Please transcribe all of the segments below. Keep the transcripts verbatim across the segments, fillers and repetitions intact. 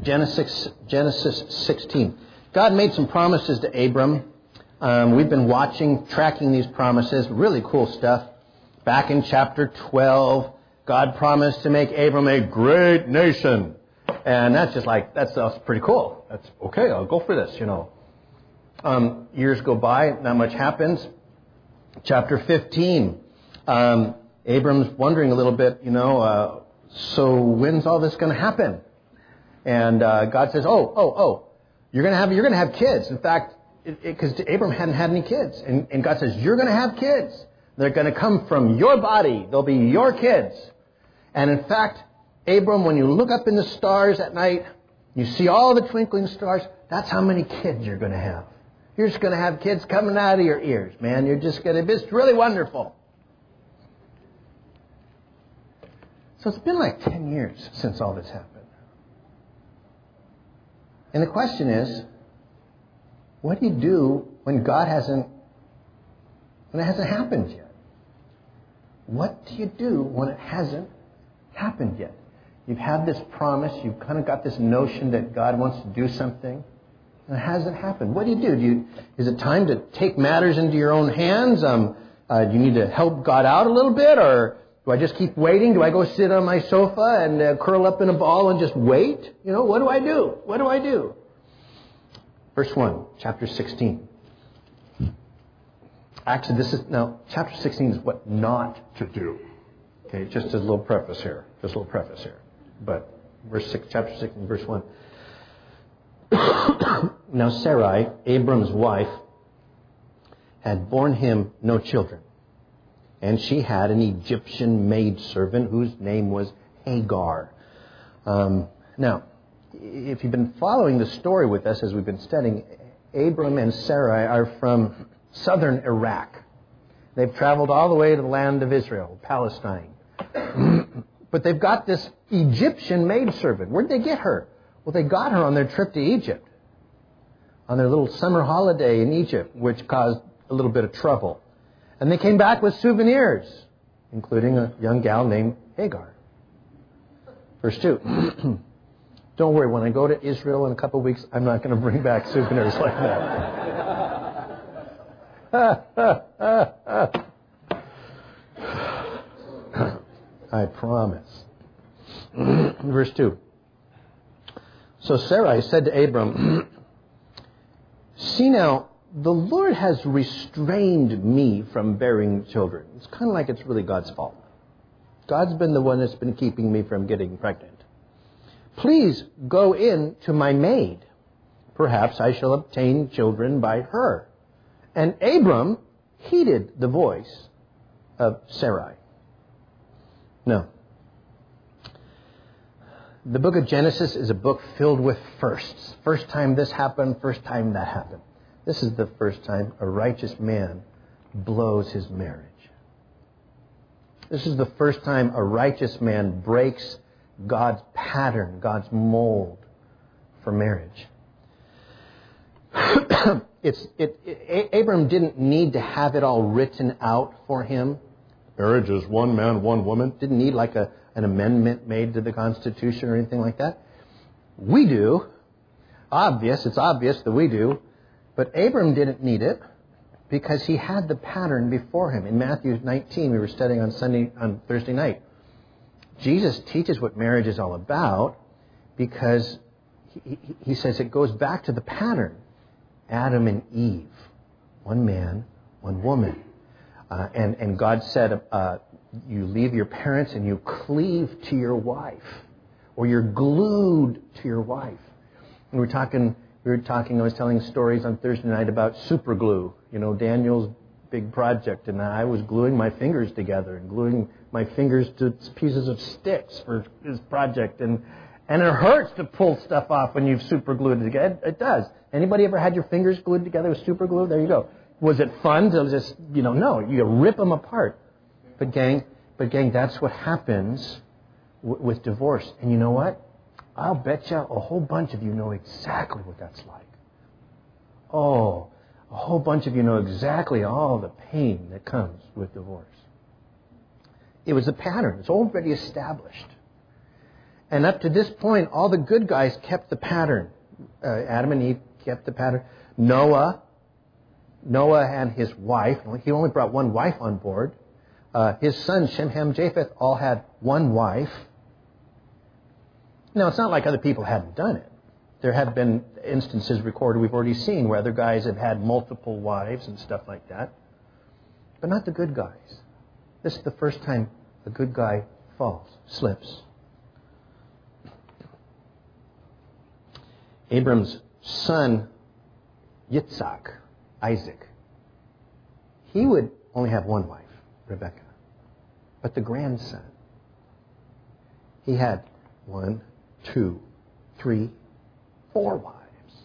Genesis, Genesis sixteen. God made some promises to Abram. Um, we've been watching, tracking these promises. Really cool stuff. Back in chapter twelve, God promised to make Abram a great nation. And that's just like, that's, that's pretty cool. That's okay, I'll go for this, you know. Um, years go by, not much happens. Chapter fifteen, um, Abram's wondering a little bit, you know, uh, so when's all this going to happen? And uh, God says, oh, oh, oh, you're going to have, you're going to have kids. In fact, because Abram hadn't had any kids. And, and God says, you're going to have kids. They're going to come from your body. They'll be your kids. And in fact, Abram, when you look up in the stars at night, you see all the twinkling stars. That's how many kids you're going to have. You're just going to have kids coming out of your ears, man. You're just going to, it's really wonderful. So it's been like ten years since all this happened. And the question is, what do you do when God hasn't, when it hasn't happened yet? What do you do when it hasn't happened yet? You've had this promise. You've kind of got this notion that God wants to do something. And it hasn't happened. What do you do? Do you, is it time to take matters into your own hands? Um, uh, do you need to help God out a little bit? Or do I just keep waiting? Do I go sit on my sofa and uh, curl up in a ball and just wait? You know, what do I do? What do I do? Verse one, chapter sixteen. Actually, this is, now, chapter sixteen is what not to do. Okay, just a little preface here. Just a little preface here. But verse six, chapter sixteen, verse one. Now Sarai, Abram's wife, had borne him no children. And she had an Egyptian maidservant whose name was Hagar. Um, now, if you've been following the story with us as we've been studying, Abram and Sarai are from southern Iraq. They've traveled all the way to the land of Israel, Palestine. But they've got this Egyptian maidservant. Where'd they get her? Well, they got her on their trip to Egypt, on their little summer holiday in Egypt, which caused a little bit of trouble. And they came back with souvenirs, including a young gal named Hagar. Verse two. Don't worry, when I go to Israel in a couple of weeks, I'm not going to bring back souvenirs like that. I promise. Verse two. So Sarai said to Abram, see now, the Lord has restrained me from bearing children. It's kind of like it's really God's fault. God's been the one that's been keeping me from getting pregnant. Please go in to my maid. Perhaps I shall obtain children by her. And Abram heeded the voice of Sarai. No. The book of Genesis is a book filled with firsts. First time this happened, first time that happened. This is the first time a righteous man blows his marriage. This is the first time a righteous man breaks God's pattern, God's mold for marriage. it's it, it, Abram didn't need to have it all written out for him. Marriage is one man, one woman. Didn't need like a, an amendment made to the Constitution or anything like that. We do. Obvious, it's obvious that we do. But Abram didn't need it because he had the pattern before him. In Matthew nineteen, we were studying on Sunday, on Thursday night. Jesus teaches what marriage is all about because he, he, he says it goes back to the pattern. Adam and Eve, one man, one woman. Uh, and, and God said, uh, you leave your parents and you cleave to your wife, or you're glued to your wife. And we're talking, we were talking, I was telling stories on Thursday night about super glue, you know, Daniel's big project, and I was gluing my fingers together and gluing my fingers to pieces of sticks for his project. And, and it hurts to pull stuff off when you've super glued it together. It, it does. Anybody ever had your fingers glued together with super glue? There you go. Was it fun to just, you know, no, you rip them apart. But gang, but gang, that's what happens w- with divorce. And you know what? I'll bet you a whole bunch of you know exactly what that's like. Oh, a whole bunch of you know exactly all the pain that comes with divorce. It was a pattern. It's already established. And up to this point, all the good guys kept the pattern. Uh, Adam and Eve kept the pattern. Noah, Noah and his wife, he only brought one wife on board. Uh, his sons, Shem, Ham, Japheth, all had one wife. Now, it's not like other people hadn't done it. There have been instances recorded we've already seen where other guys have had multiple wives and stuff like that. But not the good guys. This is the first time a good guy falls, slips. Abram's son, Yitzhak, Isaac, he would only have one wife, Rebekah. But the grandson, he had one, two, three, four wives.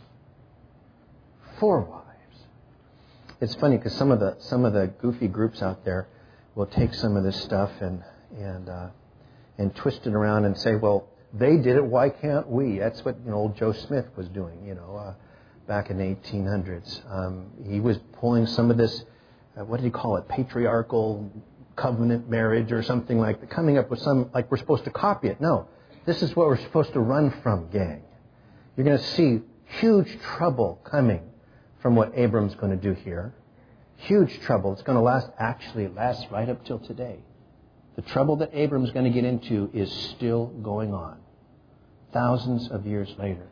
Four wives. It's funny because some of the some of the goofy groups out there will take some of this stuff and and uh, and twist it around and say, well, they did it, why can't we? That's what you know, old Joe Smith was doing, you know, uh, back in the eighteen hundreds. Um, he was pulling some of this, uh, what did he call it, patriarchal covenant marriage or something like that, coming up with some, like we're supposed to copy it. No, this is what we're supposed to run from, gang. You're going to see huge trouble coming from what Abram's going to do here. Huge trouble. It's going to last, actually it lasts right up till today. The trouble that Abram's going to get into is still going on. Thousands of years later.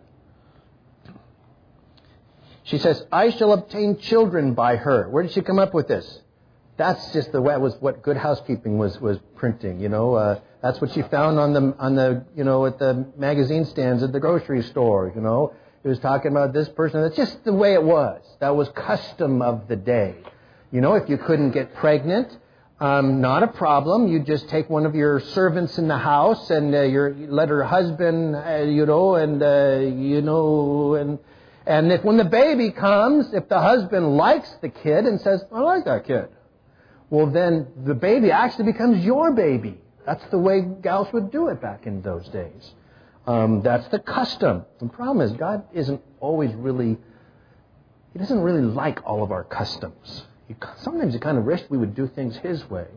She says, I shall obtain children by her. Where did she come up with this? That's just the way it was, what Good Housekeeping was was printing. You know, uh, that's what she found on the on the you know at the magazine stands at the grocery store. You know, it was talking about this person. That's just the way it was. That was custom of the day. You know, if you couldn't get pregnant, um, not a problem. You just take one of your servants in the house and uh, your you let her husband, uh, you know, and uh, you know, and and if when the baby comes, if the husband likes the kid and says, I like that kid. Well, then the baby actually becomes your baby. That's the way gals would do it back in those days. Um, that's the custom. The problem is God isn't always really, He doesn't really like all of our customs. He, sometimes He kind of wished we would do things His way.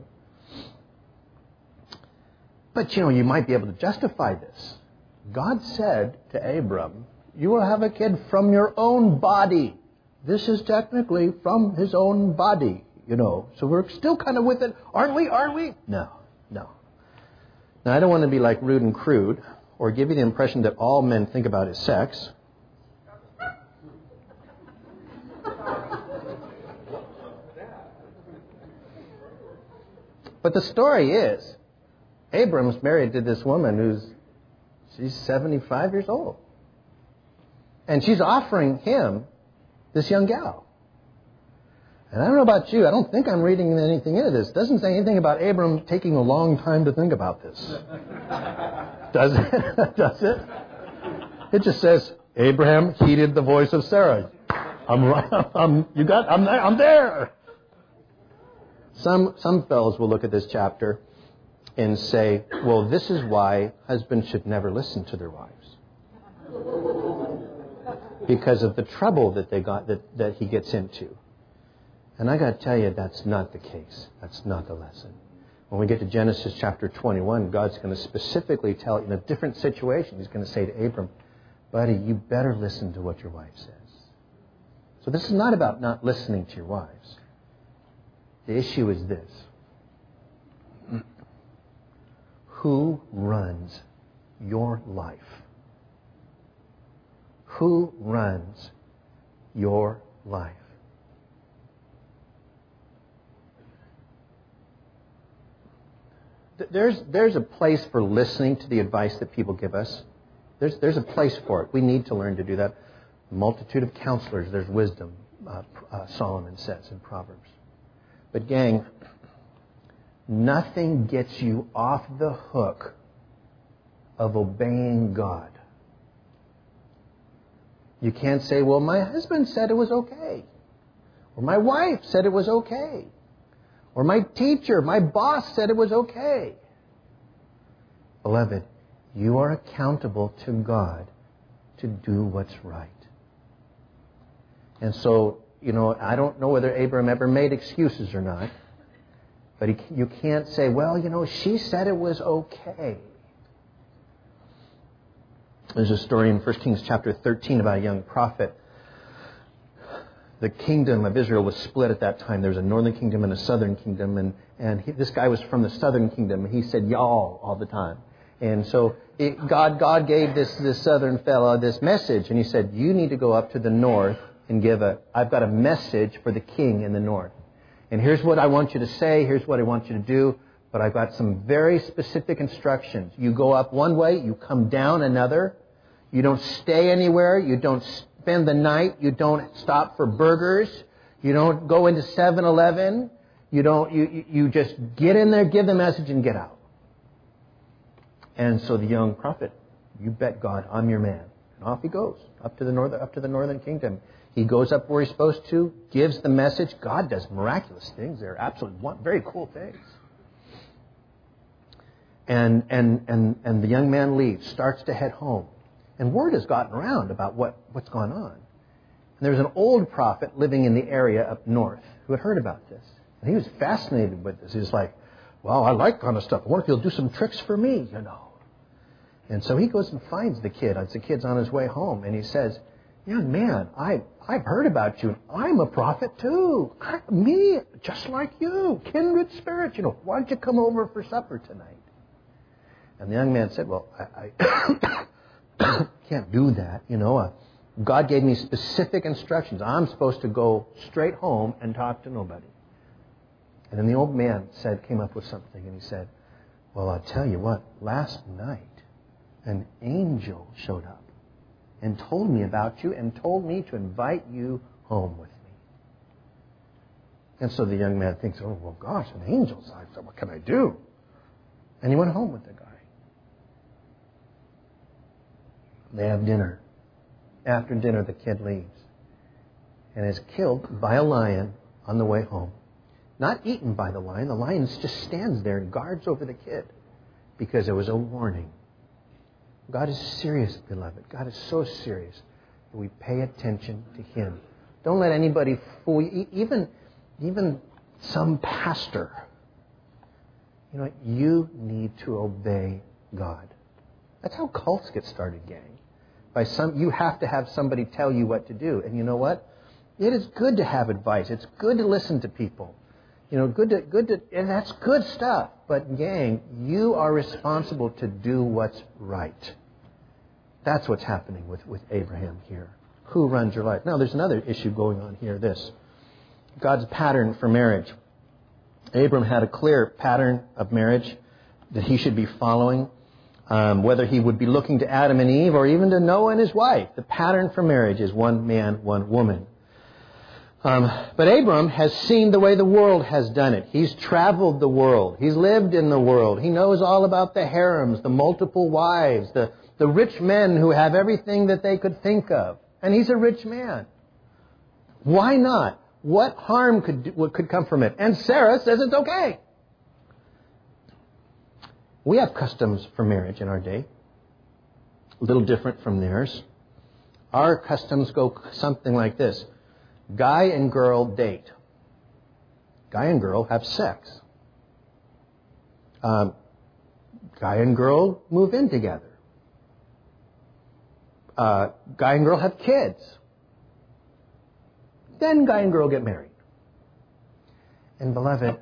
But, you know, you might be able to justify this. God said to Abram, you will have a kid from your own body. This is technically from His own body. You know, so we're still kind of with it, aren't we? Aren't we? No, no. Now, I don't want to be like rude and crude or give you the impression that all men think about is sex. But the story is, Abram's married to this woman who's, she's seventy-five years old. And she's offering him this young gal. And I don't know about you, I don't think I'm reading anything into this. It doesn't say anything about Abram taking a long time to think about this. Does it? Does it? It just says, Abraham heeded the voice of Sarah. I'm right. I'm, you got, I'm there. I'm there. Some, some fellows will look at this chapter and say, well, this is why husbands should never listen to their wives. Because of the trouble that they got, that, that he gets into. And I got to tell you, that's not the case. That's not the lesson. When we get to Genesis chapter twenty-one, God's going to specifically tell, in a different situation, He's going to say to Abram, buddy, you better listen to what your wife says. So this is not about not listening to your wives. The issue is this. Who runs your life? Who runs your life? There's there's a place for listening to the advice that people give us. There's there's a place for it. We need to learn to do that. A multitude of counselors, there's wisdom, uh, uh, Solomon says in Proverbs. But gang, nothing gets you off the hook of obeying God. You can't say, well, my husband said it was okay. Or my wife said it was okay. Or my teacher, my boss said it was okay. Beloved, you are accountable to God to do what's right. And so, you know, I don't know whether Abram ever made excuses or not. But he, you can't say, well, you know, she said it was okay. There's a story in First Kings chapter thirteen about a young prophet. The kingdom of Israel was split at that time. There was a northern kingdom and a southern kingdom. And, and he, this guy was from the southern kingdom. He said, y'all, all the time. And so it, God God gave this, this southern fellow this message. And he said, you need to go up to the north and give a, I've got a message for the king in the north. And here's what I want you to say. Here's what I want you to do. But I've got some very specific instructions. You go up one way, you come down another. You don't stay anywhere. You don't spend the night. You don't stop for burgers. You don't go into seven eleven. You don't. You you just get in there, give the message, and get out. And so the young prophet, you bet God, I'm your man. And off he goes up to the north, up to the northern kingdom. He goes up where he's supposed to, gives the message. God does miraculous things. They're absolutely very cool things. And and and and the young man leaves, starts to head home. And word has gotten around about what, what's gone on. And there was an old prophet living in the area up north who had heard about this. And he was fascinated with this. He was like, well, I like kind of stuff. I wonder if you'll do some tricks for me, you know. And so he goes and finds the kid. It's the kid's on his way home. And he says, young man, I, I've heard about you. I'm a prophet too. I, me, just like you. Kindred spirit, you know. Why don't you come over for supper tonight? And the young man said, well, I... I can't do that, you know. Uh, God gave me specific instructions. I'm supposed to go straight home and talk to nobody. And then the old man said, came up with something, and he said, well, I'll tell you what, last night an angel showed up and told me about you and told me to invite you home with me. And so the young man thinks, oh, well, gosh, an angel. So I said, what can I do? And he went home with the guy. They have dinner. After dinner, the kid leaves and is killed by a lion on the way home. Not eaten by the lion. The lion just stands there and guards over the kid because it was a warning. God is serious, beloved. God is so serious that we pay attention to Him. Don't let anybody fool you. Even, even some pastor. You know, you need to obey God. That's how cults get started, gang. By some, you have to have somebody tell you what to do. And you know what? It is good to have advice. It's good to listen to people. You know, good to, good to, and that's good stuff. But gang, you are responsible to do what's right. That's what's happening with, with Abraham here. Who runs your life? Now, there's another issue going on here, this. God's pattern for marriage. Abram had a clear pattern of marriage that he should be following. Um, whether he would be looking to Adam and Eve or even to Noah and his wife. The pattern for marriage is one man, one woman. Um, but Abram has seen the way the world has done it. He's traveled the world. He's lived in the world. He knows all about the harems, the multiple wives, the, the rich men who have everything that they could think of. And he's a rich man. Why not? What harm could, what could come from it? And Sarah says it's okay. We have customs for marriage in our day, a little different from theirs. Our customs go something like this. Guy and girl date. Guy and girl have sex. Um, guy and girl move in together. Uh, guy and girl have kids. Then guy and girl get married. And beloved,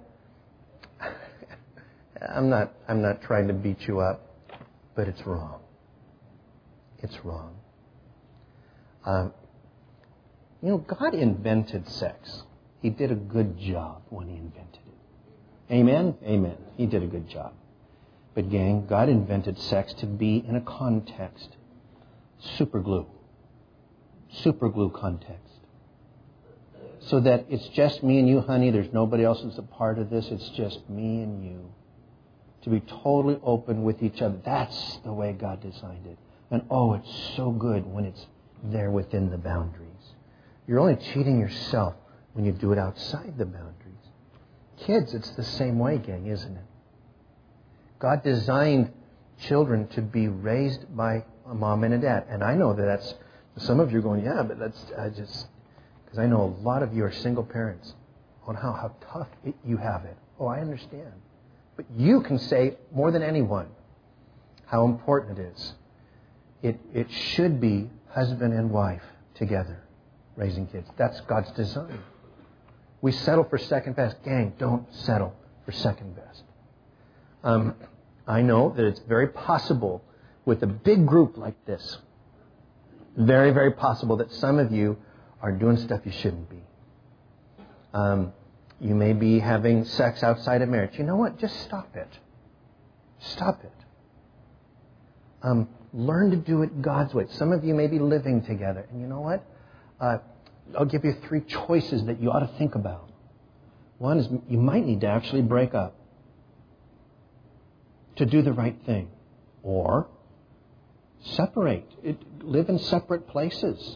I'm not, I'm not trying to beat you up, but it's wrong. It's wrong. Um, you know, God invented sex. He did a good job when He invented it. Amen? Amen. He did a good job. But gang, God invented sex to be in a context. Super glue. Super glue context. So that it's just me and you, honey. There's nobody else that's a part of this. It's just me and you. To be totally open with each other. That's the way God designed it. And oh, it's so good when it's there within the boundaries. You're only cheating yourself when you do it outside the boundaries. Kids, it's the same way, gang, isn't it? God designed children to be raised by a mom and a dad. And I know that that's, some of you are going, yeah, but that's, I just, because I know a lot of you are single parents. On how, how tough it, you have it. Oh, I understand. But you can say more than anyone how important it is It, it should be husband and wife together raising kids. That's God's design. We settle for second best. Gang, don't settle for second best. Um, I know that it's very possible with a big group like this, very, very possible that some of you are doing stuff you shouldn't be. Um, you may be having sex outside of marriage. You know what? Just stop it. Stop it. Um, learn to do it God's way. Some of you may be living together. And you know what? Uh, I'll give you three choices that you ought to think about. One is you might need to actually break up to do the right thing. Or separate. It, live in separate places.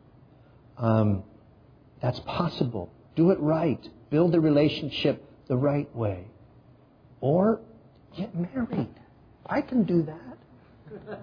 Um, that's possible. Do it right. Build the relationship the right way. Or get married. I can do that.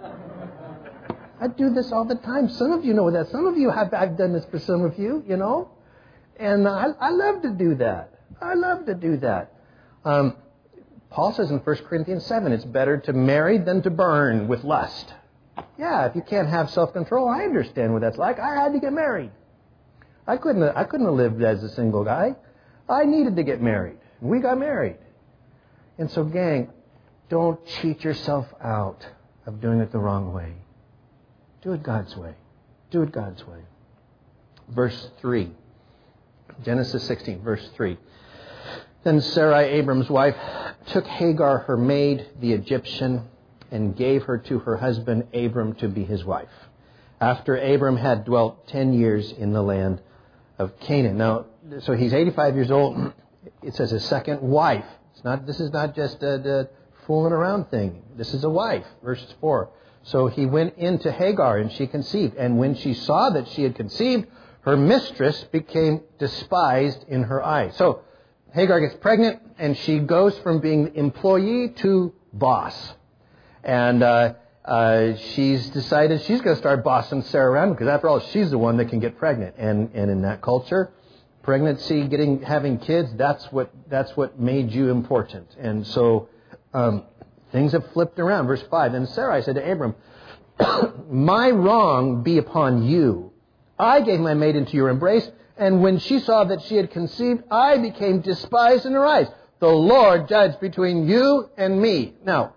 I do this all the time. Some of you know that. Some of you have, I've done this for some of you, you know. And I, I love to do that. I love to do that. Um, Paul says in First Corinthians seven, it's better to marry than to burn with lust. Yeah, if you can't have self-control, I understand what that's like. I had to get married. I couldn't have, I couldn't have lived as a single guy. I needed to get married. We got married. And so, gang, don't cheat yourself out of doing it the wrong way. Do it God's way. Do it God's way. Verse three. Genesis sixteen, verse three. Then Sarai, Abram's wife, took Hagar, her maid, the Egyptian, and gave her to her husband Abram to be his wife, after Abram had dwelt ten years in the land of Canaan. Now, so he's eighty-five years old. It says his second wife. It's not. This is not just a, a fooling around thing. This is a wife. Verse four. So he went into Hagar, and she conceived. And when she saw that she had conceived, her mistress became despised in her eyes. So Hagar gets pregnant, and she goes from being employee to boss. And uh, uh, she's decided she's going to start bossing Sarah around, because after all, she's the one that can get pregnant. And and in that culture, pregnancy, getting having kids, that's what that's what made you important. And so um, things have flipped around. Verse five. Then Sarai said to Abram, "My wrong be upon you. I gave my maid into your embrace, and when she saw that she had conceived, I became despised in her eyes. The Lord judge between you and me." Now,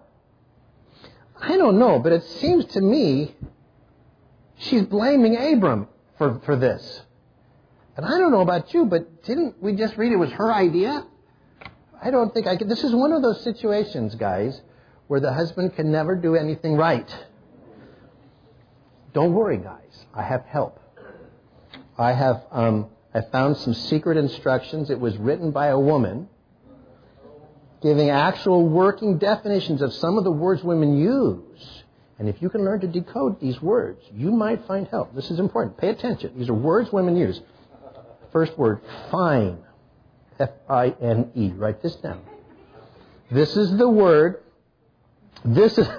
I don't know, but it seems to me she's blaming Abram for, for this. And I don't know about you, but didn't we just read it was her idea? I don't think I could. This is one of those situations, guys, where the husband can never do anything right. Don't worry, guys. I have help. I have um, I found some secret instructions. It was written by a woman, giving actual working definitions of some of the words women use. And if you can learn to decode these words, you might find help. This is important. Pay attention. These are words women use. First word, fine. F I N E. Write this down. This is the word. This is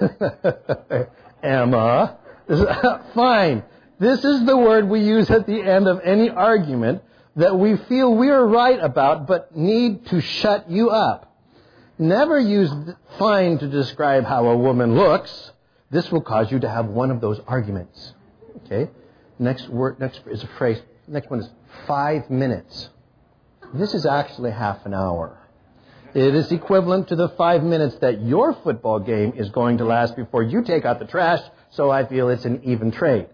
Emma. This is, fine. This is the word we use at the end of any argument that we feel we are right about but need to shut you up. Never use fine to describe how a woman looks. This will cause you to have one of those arguments. Okay? Next word, next is a phrase. Next one is five minutes. This is actually half an hour. It is equivalent to the five minutes that your football game is going to last before you take out the trash, so I feel it's an even trade.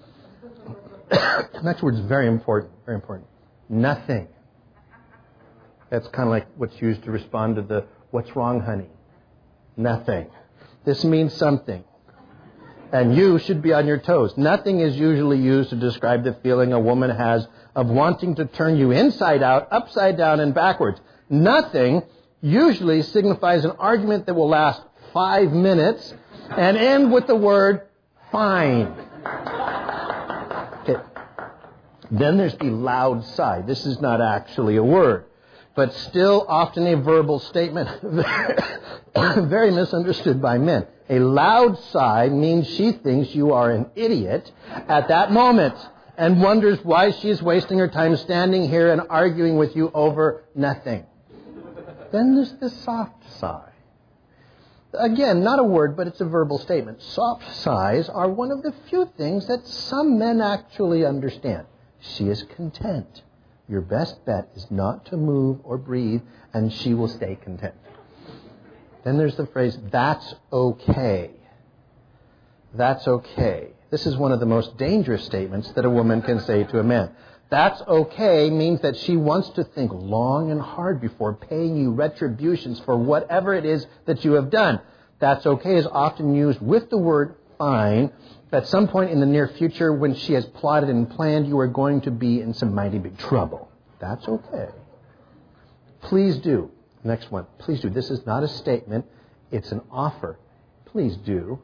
Next word is very important, very important. Nothing. That's kind of like what's used to respond to the, "What's wrong, honey?" Nothing. This means something. And you should be on your toes. Nothing is usually used to describe the feeling a woman has of wanting to turn you inside out, upside down, and backwards. Nothing usually signifies an argument that will last five minutes and end with the word fine. Okay. Then there's the loud sigh. This is not actually a word, but still often a verbal statement, very misunderstood by men. A loud sigh means she thinks you are an idiot at that moment and wonders why she is wasting her time standing here and arguing with you over nothing. Then there's the soft sigh. Again, not a word, but it's a verbal statement. Soft sighs are one of the few things that some men actually understand. She is content. Your best bet is not to move or breathe, and she will stay content. Then there's the phrase, that's okay. That's okay. This is one of the most dangerous statements that a woman can say to a man. That's okay means that she wants to think long and hard before paying you retributions for whatever it is that you have done. That's okay is often used with the word fine. At some point in the near future, when she has plotted and planned, you are going to be in some mighty big trouble. That's okay. Please do. Next one. Please do. This is not a statement. It's an offer. Please do.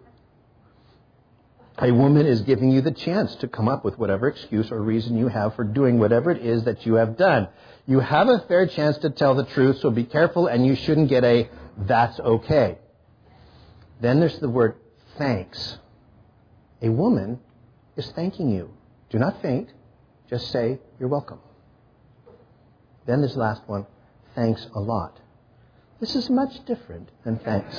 A woman is giving you the chance to come up with whatever excuse or reason you have for doing whatever it is that you have done. You have a fair chance to tell the truth, so be careful, and you shouldn't get a, that's okay. Then there's the word thanks. A woman is thanking you. Do not faint. Just say, you're welcome. Then there's the last one, thanks a lot. This is much different than thanks.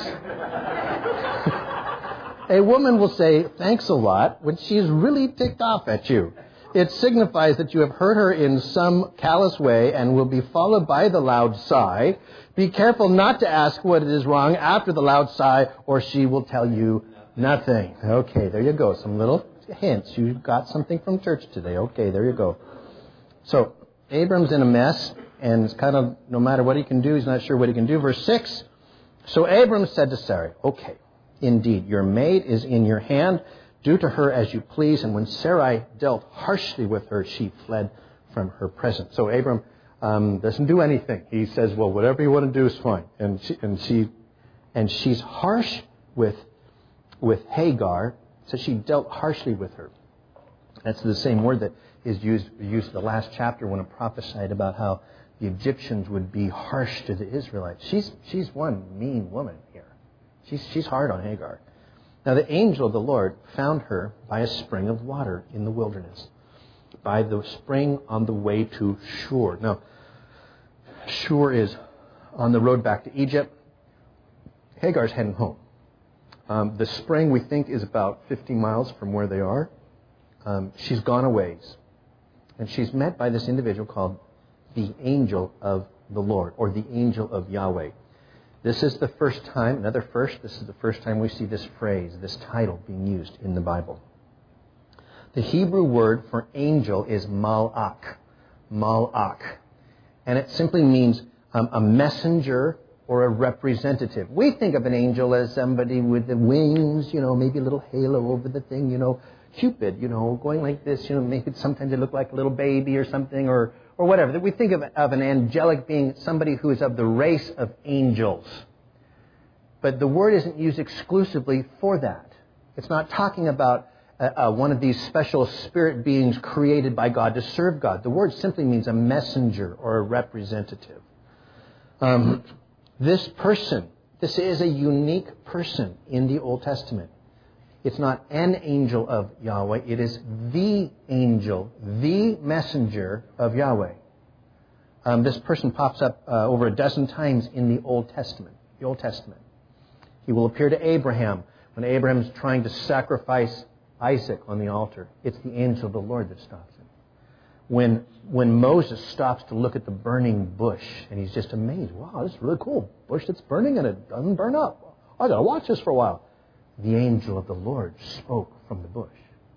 A woman will say thanks a lot when she is really ticked off at you. It signifies that you have hurt her in some callous way and will be followed by the loud sigh. Be careful not to ask what is wrong after the loud sigh, or she will tell you nothing. Okay, there you go. Some little hints. You got something from church today. Okay, there you go. So, Abram's in a mess, and it's kind of, no matter what he can do, he's not sure what he can do. Verse six, so Abram said to Sarai, okay, indeed, your maid is in your hand. Do to her as you please. And when Sarai dealt harshly with her, she fled from her presence. So Abram um, doesn't do anything. He says, well, whatever you want to do is fine. And she, and she, and she's harsh with, with Hagar. So she dealt harshly with her. That's the same word that is used, used in the last chapter when it prophesied about how the Egyptians would be harsh to the Israelites. She's, she's one mean woman here. She's, she's hard on Hagar. Now the angel of the Lord found her by a spring of water in the wilderness, by the spring on the way to Shur. Now, Shur is on the road back to Egypt. Hagar's heading home. Um, the spring, we think, is about fifty miles from where they are. Um, she's gone a ways. And she's met by this individual called the angel of the Lord, or the angel of Yahweh. This is the first time, another first, this is the first time we see this phrase, this title being used in the Bible. The Hebrew word for angel is malach, malach. And it simply means um, a messenger or a representative. We think of an angel as somebody with the wings, you know, maybe a little halo over the thing, you know, Cupid, you know, going like this, you know, maybe sometimes they look like a little baby or something, or or whatever. We think of, of an angelic being, somebody who is of the race of angels. But the word isn't used exclusively for that. It's not talking about uh, uh, one of these special spirit beings created by God to serve God. The word simply means a messenger or a representative. Um, this person, this is a unique person in the Old Testament. It's not an angel of Yahweh. It is the angel, the messenger of Yahweh. Um, this person pops up uh, over a dozen times in the Old Testament. The Old Testament. He will appear to Abraham when Abraham is trying to sacrifice Isaac on the altar. It's the angel of the Lord that stops him. When when Moses stops to look at the burning bush, and he's just amazed. Wow, this is really cool. Bush that's burning and it doesn't burn up. I got to watch this for a while. The angel of the Lord spoke from the bush.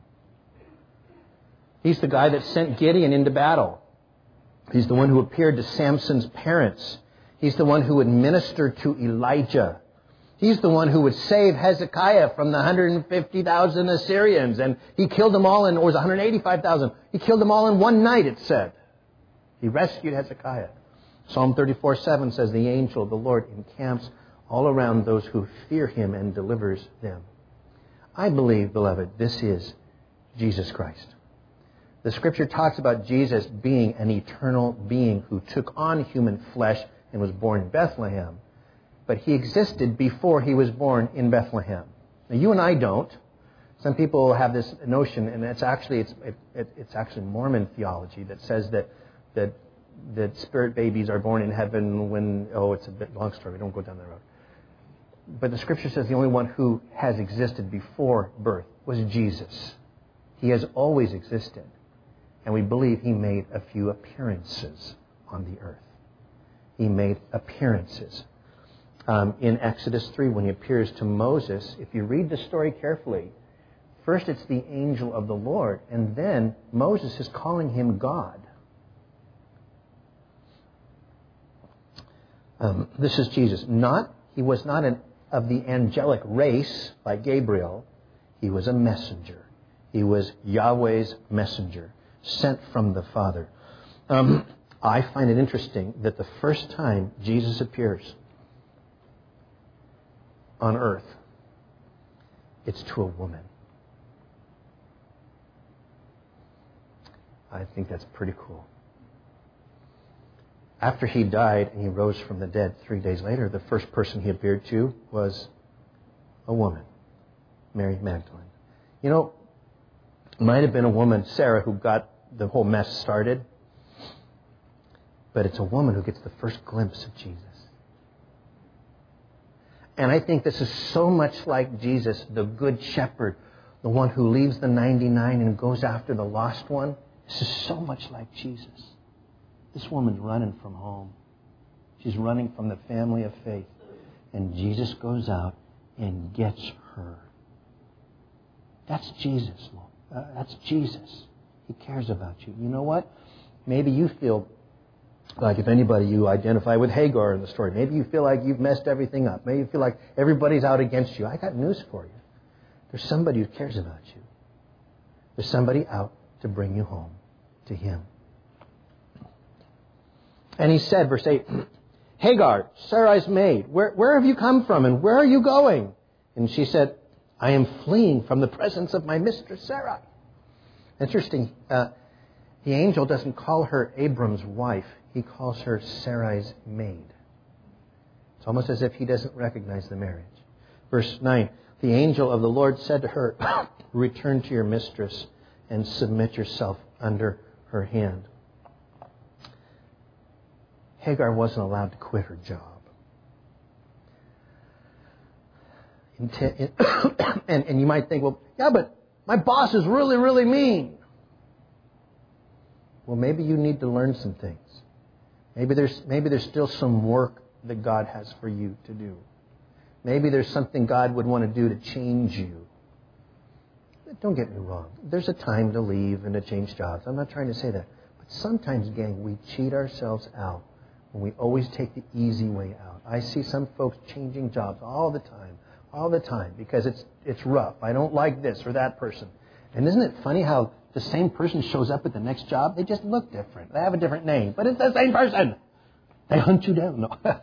He's the guy that sent Gideon into battle. He's the one who appeared to Samson's parents. He's the one who would minister to Elijah. He's the one who would save Hezekiah from the one hundred fifty thousand Assyrians. And he killed them all in, or was it one hundred eighty-five thousand? He killed them all in one night, it said. He rescued Hezekiah. Psalm thirty-four seven says, the angel of the Lord encamps all around those who fear him and delivers them. I believe, beloved, this is Jesus Christ. The Scripture talks about Jesus being an eternal being who took on human flesh and was born in Bethlehem. But he existed before he was born in Bethlehem. Now, you and I don't. Some people have this notion, and it's actually it's it, it, it's actually Mormon theology that says that that that spirit babies are born in heaven when oh it's a bit long story. Don't go down that road. But the Scripture says the only one who has existed before birth was Jesus. He has always existed. And we believe He made a few appearances on the earth. He made appearances. Um, in Exodus three, when He appears to Moses, if you read the story carefully, first it's the angel of the Lord, and then Moses is calling him God. Um, this is Jesus. Not He was not an, of the angelic race like Gabriel. He was a messenger. He was Yahweh's messenger, sent from the Father. Um, I find it interesting that the first time Jesus appears on earth, it's to a woman. I think that's pretty cool. After He died and He rose from the dead three days later, the first person He appeared to was a woman, Mary Magdalene. You know, it might have been a woman, Sarah, who got the whole mess started, but it's a woman who gets the first glimpse of Jesus. And I think this is so much like Jesus, the good shepherd, the one who leaves the ninety-nine and goes after the lost one. This is so much like Jesus. This woman's running from home. She's running from the family of faith. And Jesus goes out and gets her. That's Jesus, Lord. Uh, that's Jesus. He cares about you. You know what? Maybe you feel like, if anybody, you identify with Hagar in the story. Maybe you feel like you've messed everything up. Maybe you feel like everybody's out against you. I got news for you. There's somebody who cares about you. There's somebody out to bring you home to Him. And He said, verse eight, Hagar, Sarai's maid, where, where have you come from and where are you going? And she said, I am fleeing from the presence of my mistress Sarai. Interesting. Uh, the angel doesn't call her Abram's wife. He calls her Sarai's maid. It's almost as if he doesn't recognize the marriage. Verse nine, the angel of the Lord said to her, return to your mistress and submit yourself under her hand. Hagar wasn't allowed to quit her job. And, and you might think, well, yeah, but my boss is really, really mean. Well, maybe you need to learn some things. Maybe there's maybe there's still some work that God has for you to do. Maybe there's something God would want to do to change you. Don't get me wrong. There's a time to leave and to change jobs. I'm not trying to say that. But sometimes, gang, we cheat ourselves out when we always take the easy way out. I see some folks changing jobs all the time, all the time, because it's it's rough. I don't like this or that person. And isn't it funny how the same person shows up at the next job? They just look different. They have a different name, but it's the same person. They hunt you down. No.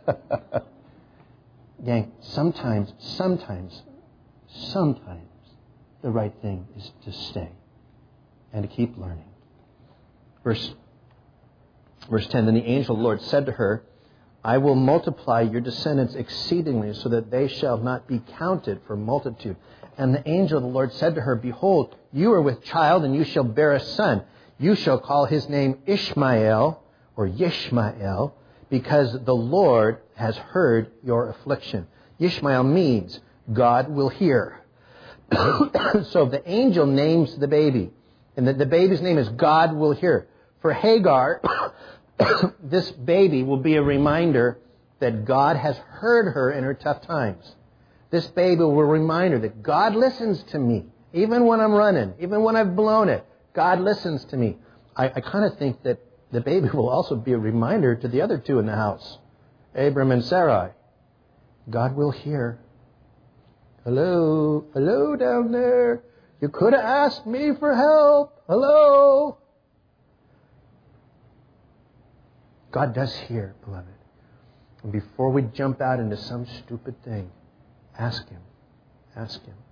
Gang, sometimes, sometimes, sometimes the right thing is to stay and to keep learning. Verse, verse ten, then the angel of the Lord said to her, I will multiply your descendants exceedingly so that they shall not be counted for multitude. And the angel of the Lord said to her, behold, you are with child and you shall bear a son. You shall call his name Ishmael or Yishmael, because the Lord has heard your affliction. Yishmael means God will hear. So the angel names the baby. And the, the baby's name is God will hear. For Hagar, this baby will be a reminder that God has heard her in her tough times. This baby will remind her that God listens to me. Even when I'm running, even when I've blown it, God listens to me. I, I kind of think that the baby will also be a reminder to the other two in the house, Abram and Sarai. God will hear. Hello, hello down there. You could have asked me for help. Hello. God does hear, beloved. And before we jump out into some stupid thing, ask Him. Ask Him.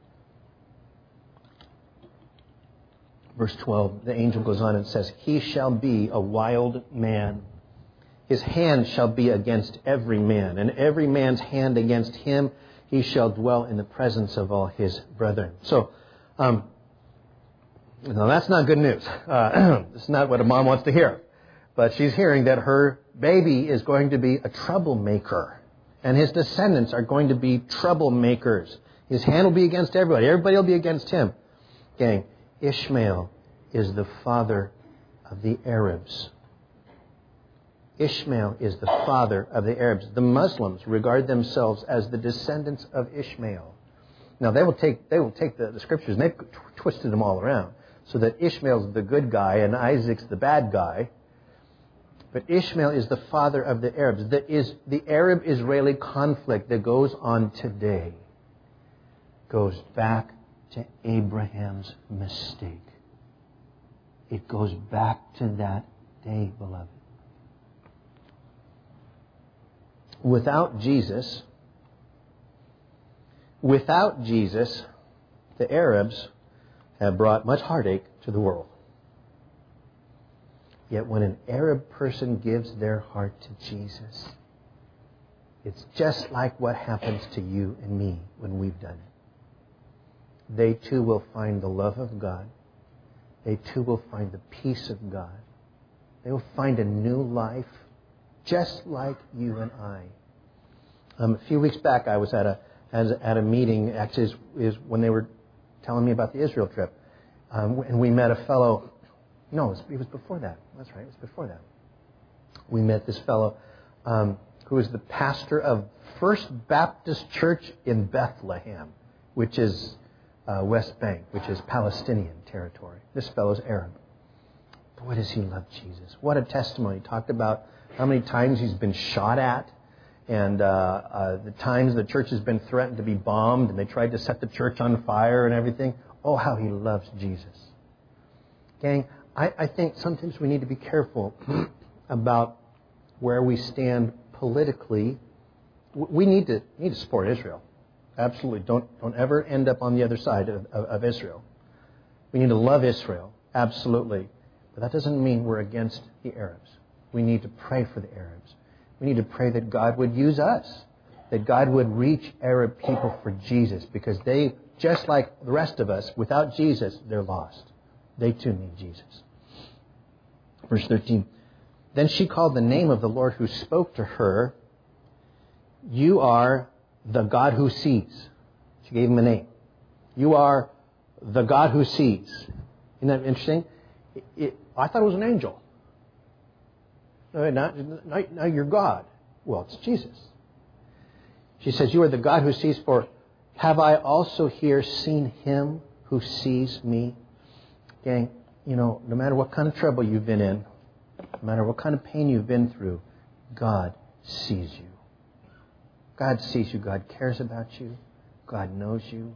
Verse twelve, the angel goes on and says, he shall be a wild man. His hand shall be against every man, and every man's hand against him. He shall dwell in the presence of all his brethren. So, um, no, that's not good news. Uh, it's not what a mom wants to hear. But she's hearing that her baby is going to be a troublemaker. And his descendants are going to be troublemakers. His hand will be against everybody. Everybody will be against him. Gang, Ishmael is the father of the Arabs. Ishmael is the father of the Arabs. The Muslims regard themselves as the descendants of Ishmael. Now, they will take they will take the, the scriptures and they've twisted them all around so that Ishmael's the good guy and Isaac's the bad guy. But Ishmael is the father of the Arabs. That is the Arab-Israeli conflict that goes on today goes back to Abraham's mistake. It goes back to that day, beloved. Without Jesus, without Jesus, the Arabs have brought much heartache to the world. Yet when an Arab person gives their heart to Jesus, it's just like what happens to you and me when we've done it. They too will find the love of God. They too will find the peace of God. They will find a new life just like you and I. Um, a few weeks back, I was at a as, at a meeting. Actually, is, is when they were telling me about the Israel trip, um, and we met a fellow. No, it was, it was before that. That's right, it was before that. We met this fellow um, who is the pastor of First Baptist Church in Bethlehem, which is uh, West Bank, which is Palestinian territory. This fellow's Arab. Boy, does he love Jesus. What a testimony. He talked about how many times he's been shot at and uh, uh, the times the church has been threatened to be bombed and they tried to set the church on fire and everything. Oh, how he loves Jesus. Gang, I, I think sometimes we need to be careful about where we stand politically. We need to need to support Israel. Absolutely. Don't don't ever end up on the other side of, of, of Israel. We need to love Israel. Absolutely. But that doesn't mean we're against the Arabs. We need to pray for the Arabs. We need to pray that God would use us, that God would reach Arab people for Jesus, because they, just like the rest of us, without Jesus, they're lost. They too need Jesus. Verse thirteen, then she called the name of the Lord who spoke to her, you are the God who sees. She gave him a name. You are the God who sees. Isn't that interesting? It, it, I thought it was an angel. No, not, not, not your God. Well, it's Jesus. She says, you are the God who sees, for have I also here seen him who sees me? Gang, you know, no matter what kind of trouble you've been in, no matter what kind of pain you've been through, God sees you. God sees you. God cares about you. God knows you.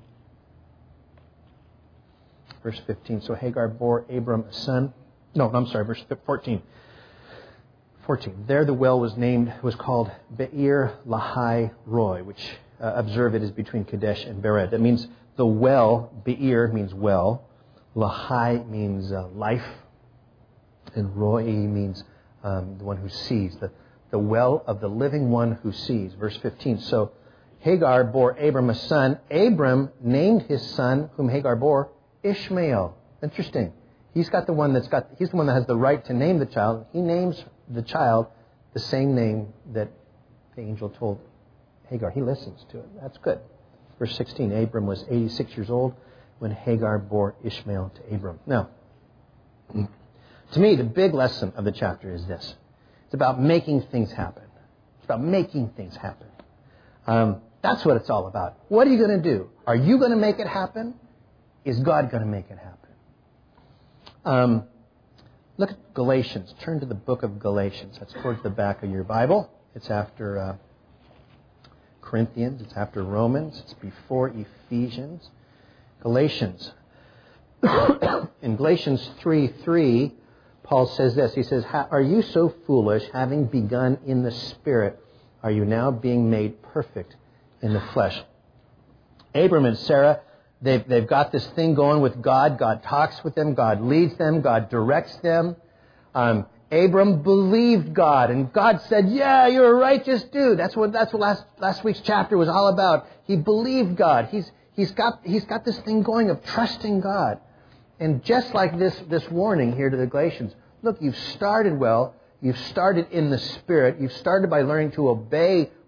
Verse fifteen, so Hagar bore Abram a son. No, I'm sorry, verse fourteen. fourteen. There the well was named, was called Be'er Lahai Roi, which, uh, observe it, is between Kadesh and Bered. That means the well, Be'er means well, Lahai means uh, life, and Roi means um, the one who sees, the, the well of the living one who sees. Verse fifteen, so Hagar bore Abram a son. Abram named his son, whom Hagar bore, Ishmael. Interesting. He's got the one that's got, he's the one that has the right to name the child. He names the child the same name that the angel told Hagar. He listens to it. That's good. Verse sixteen, Abram was eighty-six years old when Hagar bore Ishmael to Abram. Now, to me, the big lesson of the chapter is this. It's about making things happen. It's about making things happen. Um, that's what it's all about. What are you going to do? Are you going to make it happen? Is God going to make it happen? Um, look at Galatians. Turn to the book of Galatians. That's towards the back of your Bible. It's after uh, Corinthians. It's after Romans. It's before Ephesians. Galatians. In Galatians three three, Paul says this. He says, are you so foolish, having begun in the Spirit, are you now being made perfect in the flesh? Abram and Sarah, They've, they've got this thing going with God. God talks with them. God leads them. God directs them. Um, Abram believed God, and God said, yeah, you're a righteous dude. That's what, that's what last, last week's chapter was all about. He believed God. He's, he's got, he's got this thing going of trusting God. And just like this, this warning here to the Galatians, look, you've started well. You've started in the Spirit. You've started by learning to obey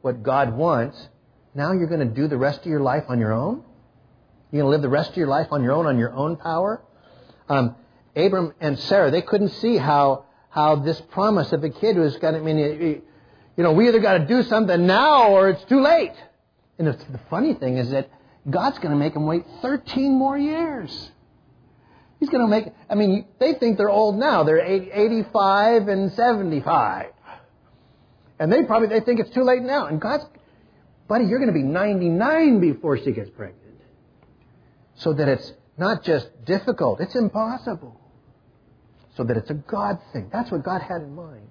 what God wants, now you're going to do the rest of your life on your own? You're going to live the rest of your life on your own, on your own power? Um, Abram and Sarah, they couldn't see how how this promise of a kid was going to, I mean, you know, we either got to do something now or it's too late. And the, the funny thing is that God's going to make them wait thirteen more years. He's going to make, I mean, they think they're old now. They're eighty-five and seventy-five. And they probably, they think it's too late now. And God's, buddy, you're going to be ninety-nine before she gets pregnant. So that it's not just difficult, it's impossible. So that it's a God thing. That's what God had in mind.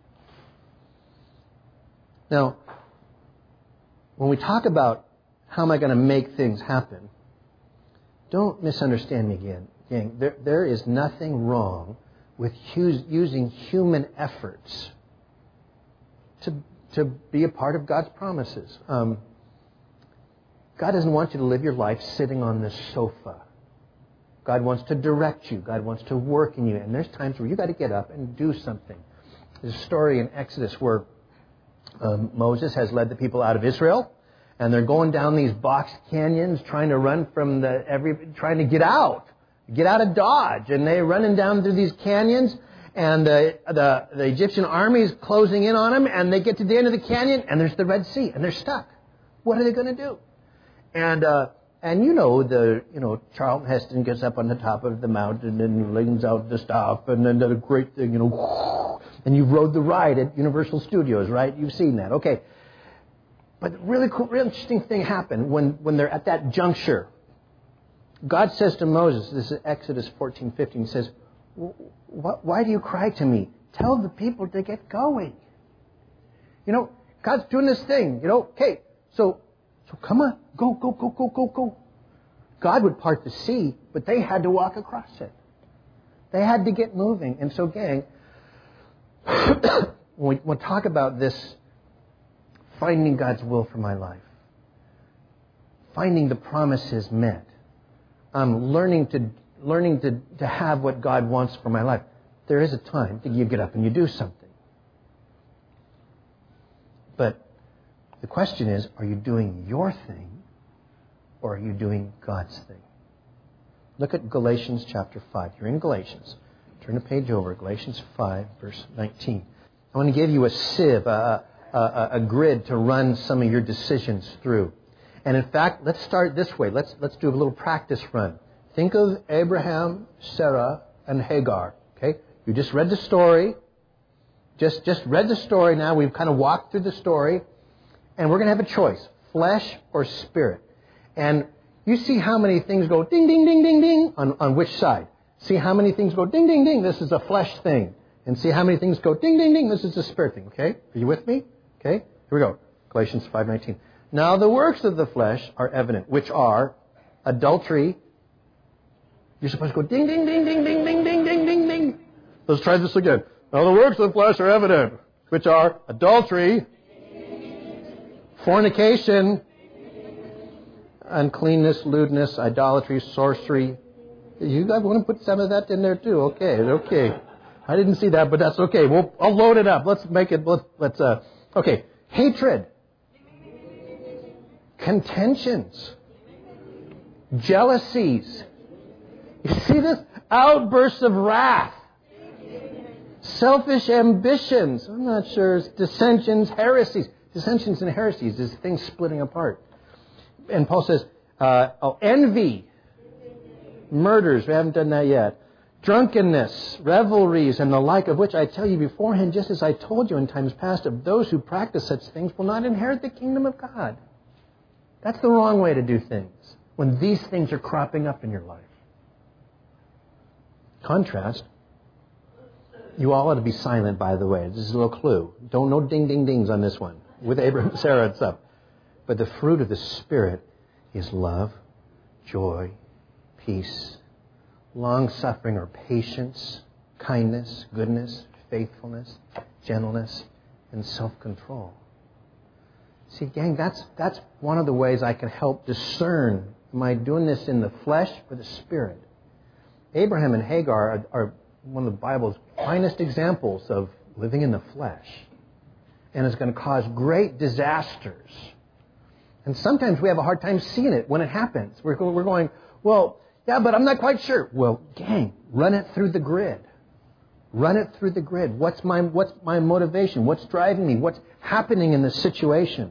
Now, when we talk about how am I going to make things happen, don't misunderstand me again. Gang, there, there is nothing wrong with hu- using human efforts to, to be a part of God's promises. Um, God doesn't want you to live your life sitting on this sofa. God wants to direct you. God wants to work in you. And there's times where you've got to get up and do something. There's a story in Exodus where um, Moses has led the people out of Israel. And they're going down these box canyons trying to run from the, every, trying to get out. Get out of Dodge. And they're running down through these canyons. And the, the, the Egyptian army is closing in on them. And they get to the end of the canyon and there's the Red Sea. And they're stuck. What are they going to do? And, uh, and you know, the, you know, Charlton Heston gets up on the top of the mountain and leans out the stuff and then does a great thing, you know, and you rode the ride at Universal Studios, right? You've seen that. Okay. But the really cool, really interesting thing happened when, when they're at that juncture. God says to Moses, this is Exodus fourteen fifteen, he says, why do you cry to me? Tell the people to get going. You know, God's doing this thing, you know, okay, so, so come on, go, go, go, go, go, go. God would part the sea, but they had to walk across it. They had to get moving. And so, gang, when we, when we talk about this, finding God's will for my life, finding the promises met, um, learning to learning to, to have what God wants for my life, there is a time that you get up and you do something. But the question is, are you doing your thing or are you doing God's thing? Look at Galatians chapter five. You're in Galatians. Turn the page over. Galatians five, verse nineteen. I want to give you a sieve, a, a, a grid to run some of your decisions through. And in fact, let's start this way. Let's let's do a little practice run. Think of Abraham, Sarah, and Hagar. Okay? You just read the story. Just, just read the story now. We've kind of walked through the story. And we're going to have a choice. Flesh or spirit. And you see how many things go ding, ding, ding, ding, ding on, on which side. See how many things go ding, ding, ding. This is a flesh thing. And see how many things go ding, ding, ding. This is a spirit thing. Okay? Are you with me? Okay? Here we go. Galatians five nineteen. Now the works of the flesh are evident, which are adultery. You're supposed to go ding, ding, ding, ding, ding, ding, ding, ding, ding, ding. Let's try this again. Now the works of the flesh are evident, which are adultery, fornication, uncleanness, lewdness, idolatry, sorcery. You guys want to put some of that in there too? Okay, okay. I didn't see that, but that's okay. We'll, I'll load it up. Let's make it, let's, let's uh, okay. Hatred, contentions, jealousies. You see this? Outbursts of wrath. Selfish ambitions. I'm not sure. It's dissensions, heresies. Dissensions and heresies is things splitting apart. And Paul says, uh, oh, envy. Murders. We haven't done that yet. Drunkenness, revelries, and the like, of which I tell you beforehand, just as I told you in times past, of those who practice such things will not inherit the kingdom of God. That's the wrong way to do things when these things are cropping up in your life. Contrast, you all ought to be silent, by the way. This is a little clue. Don't no ding, ding, dings on this one. With Abraham and Sarah, it's up. But the fruit of the Spirit is love, joy, peace, long-suffering or patience, kindness, goodness, faithfulness, gentleness, and self-control. See, gang, that's that's one of the ways I can help discern, am I doing this in the flesh or the Spirit? Abraham and Hagar are, are one of the Bible's finest examples of living in the flesh. and it's going to cause great disasters. And sometimes we have a hard time seeing it when it happens. We're going, we're going, well, yeah, but I'm not quite sure. Well, gang, run it through the grid. Run it through the grid. What's my, what's my motivation? What's driving me? What's happening in this situation?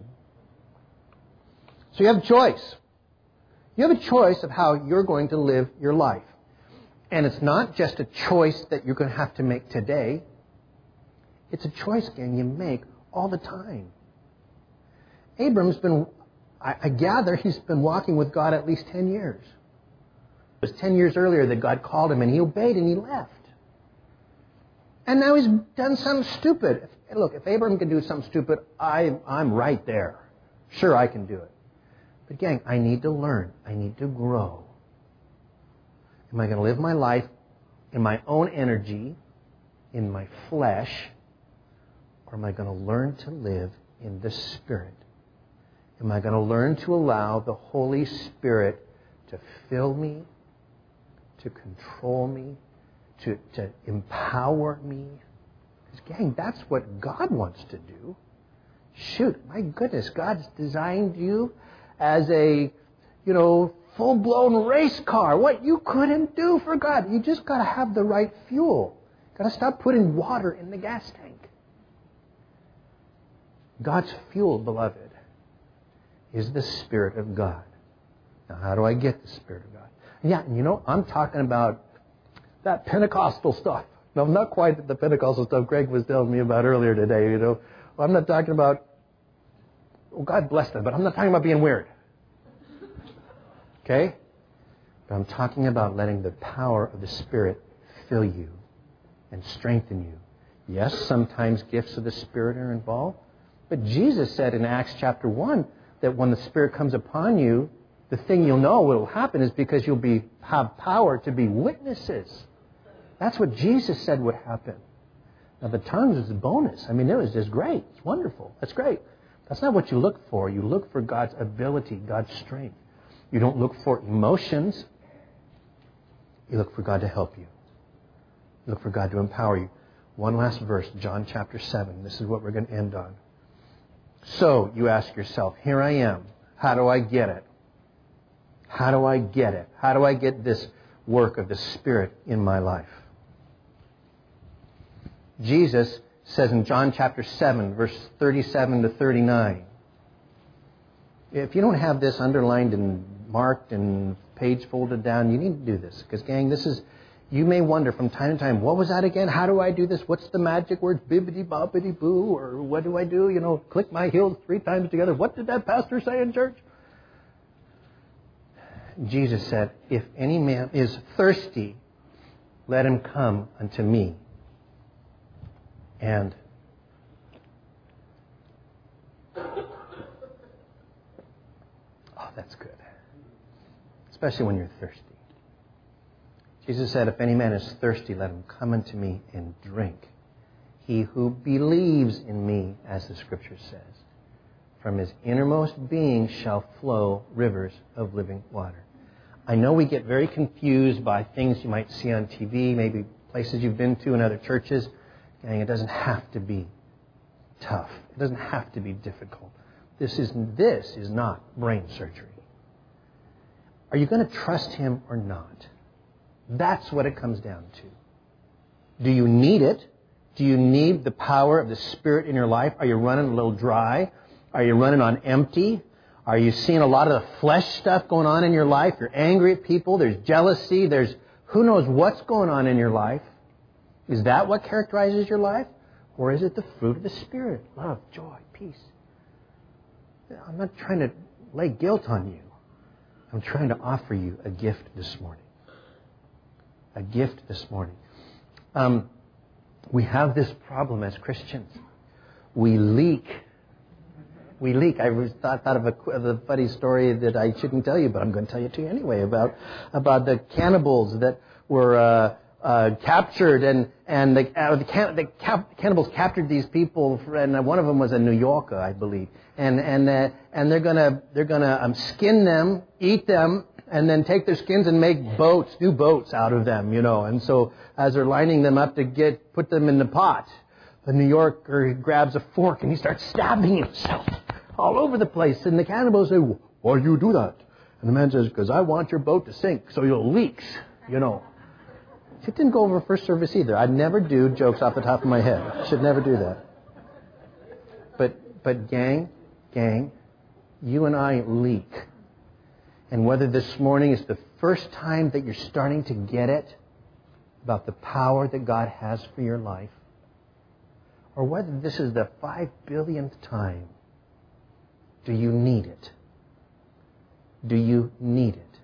So you have a choice. You have a choice of how you're going to live your life. And it's not just a choice that you're going to have to make today. It's a choice, gang, you make all the time. Abram's been, I, I gather he's been walking with God at least ten years. It was ten years earlier that God called him and he obeyed and he left. And now he's done something stupid. If, look, if Abram can do something stupid, I, I'm right there. Sure, I can do it. But gang, I need to learn. I need to grow. Am I going to live my life in my own energy, in my flesh, or am I going to learn to live in the Spirit? Am I going to learn to allow the Holy Spirit to fill me, to control me, to, to empower me? Because, gang, that's what God wants to do. Shoot, my goodness, God's designed you as a, you know, full-blown race car. What you couldn't do for God. You just got to have the right fuel. Got to stop putting water in the gas tank. God's fuel, beloved, is the Spirit of God. Now, how do I get the Spirit of God? Yeah, and you know, I'm talking about that Pentecostal stuff. No, not quite the Pentecostal stuff Greg was telling me about earlier today, you know. I'm not talking about, well, God bless them, but I'm not talking about being weird. Okay? But I'm talking about letting the power of the Spirit fill you and strengthen you. Yes, sometimes gifts of the Spirit are involved. But Jesus said in Acts chapter one that when the Spirit comes upon you, the thing you'll know what will happen is because you'll be have power to be witnesses. That's what Jesus said would happen. Now the tongues is a bonus. I mean, it was just great. It's wonderful. That's great. That's not what you look for. You look for God's ability, God's strength. You don't look for emotions. You look for God to help you. You look for God to empower you. One last verse, John chapter seven. This is what we're going to end on. So you ask yourself, here I am. How do I get it? How do I get it? How do I get this work of the Spirit in my life? Jesus says in John chapter seven, verse thirty-seven to thirty-nine. If you don't have this underlined and marked and page folded down, you need to do this. Because, gang, this is, you may wonder from time to time, what was that again? How do I do this? What's the magic word? Bibbidi bobbidi boo? Or what do I do? You know, click my heels three times together. What did that pastor say in church? Jesus said, if any man is thirsty, let him come unto me. And oh, that's good. Especially when you're thirsty. Jesus said, if any man is thirsty, let him come unto me and drink. He who believes in me, as the Scripture says, from his innermost being shall flow rivers of living water. I know we get very confused by things you might see on T V, maybe places you've been to in other churches. And it doesn't have to be tough. It doesn't have to be difficult. This is, this is not brain surgery. Are you going to trust Him or not? That's what it comes down to. Do you need it? Do you need the power of the Spirit in your life? Are you running a little dry? Are you running on empty? Are you seeing a lot of the flesh stuff going on in your life? You're angry at people. There's jealousy. There's who knows what's going on in your life. Is that what characterizes your life? Or is it the fruit of the Spirit? Love, joy, peace. I'm not trying to lay guilt on you. I'm trying to offer you a gift this morning. A gift this morning. Um, we have this problem as Christians. We leak. We leak. I thought, thought of, a, of a funny story that I shouldn't tell you, but I'm going to tell you to you anyway, about, about the cannibals that were... Uh, Uh, captured and and the, uh, the, can, the cap, cannibals captured these people, and one of them was a New Yorker, I believe, and and uh, and they're gonna they're gonna um, skin them, eat them, and then take their skins and make boats, new boats out of them, you know. And so as they're lining them up to get put them in the pot, the New Yorker grabs a fork and he starts stabbing himself all over the place. And the cannibals say, why do you do that? And the man says, because I want your boat to sink so you'll leak, you know. It didn't go over first service either. I'd never do jokes off the top of my head. I should never do that. But, but gang, gang, you and I leak. And whether this morning is the first time that you're starting to get it about the power that God has for your life, or whether this is the five billionth time, do you need it? Do you need it?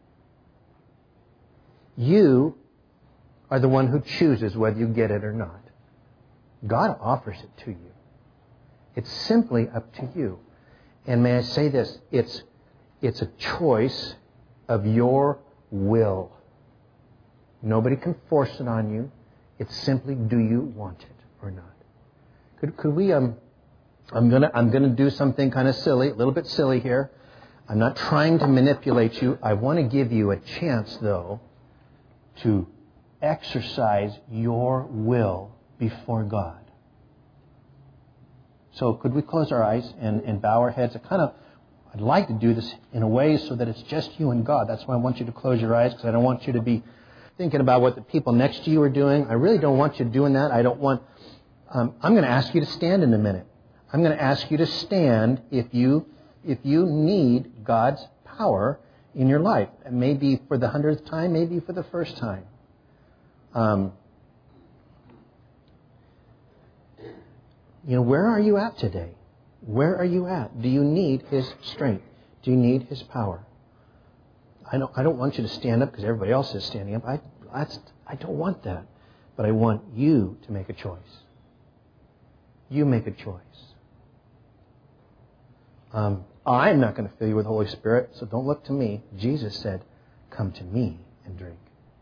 You are the one who chooses whether you get it or not. God offers it to you. It's simply up to you. And may I say this, it's it's a choice of your will. Nobody can force it on you. It's simply, do you want it or not? Could could we um I'm gonna I'm gonna do something kind of silly, a little bit silly here. I'm not trying to manipulate you. I want to give you a chance, though, to exercise your will before God. So could we close our eyes and, and bow our heads? I kind of, I'd like to do this in a way so that it's just you and God. That's why I want you to close your eyes, because I don't want you to be thinking about what the people next to you are doing. I really don't want you doing that. I don't want, um, I'm going to ask you to stand in a minute. I'm going to ask you to stand if you, if you need God's power in your life. It may be for the hundredth time, maybe for the first time. Um, you know, where are you at today? Where are you at? Do you need His strength? Do you need His power? I don't, I don't want you to stand up because everybody else is standing up. I, that's, I don't want that. But I want you to make a choice. You make a choice. Um, I'm not going to fill you with the Holy Spirit, so don't look to me. Jesus said, come to me and drink.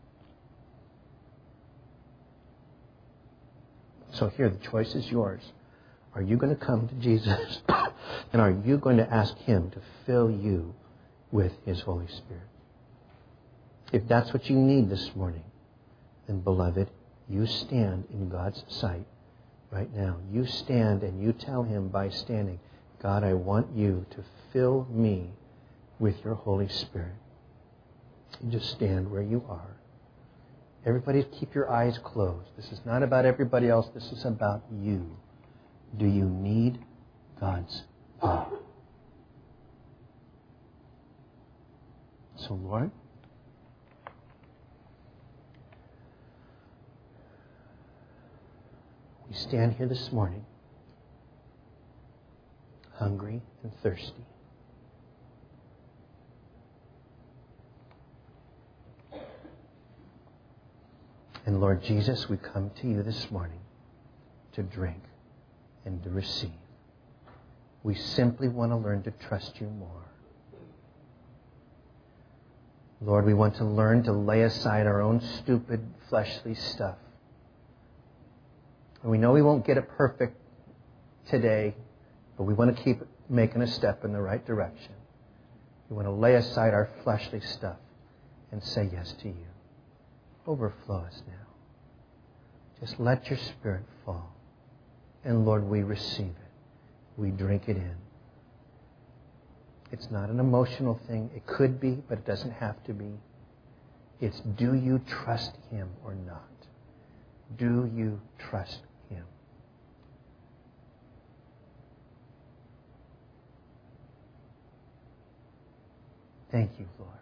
So here, the choice is yours. Are you going to come to Jesus? And are you going to ask Him to fill you with His Holy Spirit? If that's what you need this morning, then beloved, you stand in God's sight right now. You stand and you tell Him by standing, God, I want you to fill me with your Holy Spirit. You just stand where you are. Everybody keep your eyes closed. This is not about everybody else. This is about you. Do you need God's power? So, Lord, we stand here this morning, hungry and thirsty. And Lord Jesus, we come to you this morning to drink and to receive. We simply want to learn to trust you more. Lord, we want to learn to lay aside our own stupid, fleshly stuff. And we know we won't get it perfect today, but we want to keep making a step in the right direction. We want to lay aside our fleshly stuff and say yes to you. Overflow us now. Just let your Spirit fall. And Lord, we receive it. We drink it in. It's not an emotional thing. It could be, but it doesn't have to be. It's, do you trust Him or not? Do you trust Him? Thank you, Lord.